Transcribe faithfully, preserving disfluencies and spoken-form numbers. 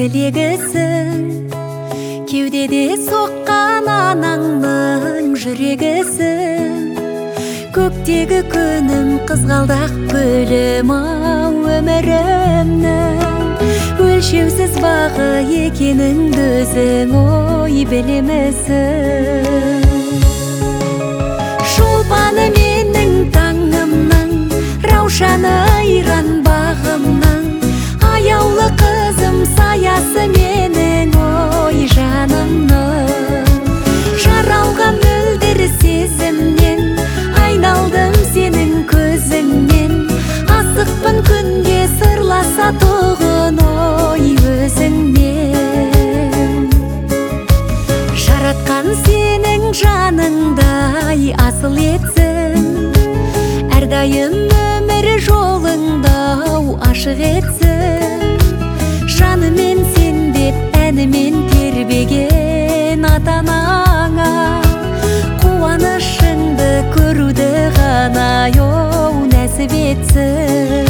тілегісің, кеудеде соққан анаңның жүрегісің. Көктегі күнім қызғалдақ гүлім ау өмірімнің, өлшеусіз бағы екеніңді өзің ой білемісің. Шолпаны менің таңымның, раушаны айран бағымның, аяулы қызым саясы менің ой жанымның. Жаралған мөлдір сезімнен, айналдым сенің көзіңнен, асықпын күнге сырласа тұғын ой өзіңнен. Жаратқан сенің жаныңдай асыл етсін, әрдайым өмір жолыңда ашық етсін. Жанымен сен деп әнімен тербеген ата-анаңа, қуанышыңды көруді ғана оу нәсіп етсін.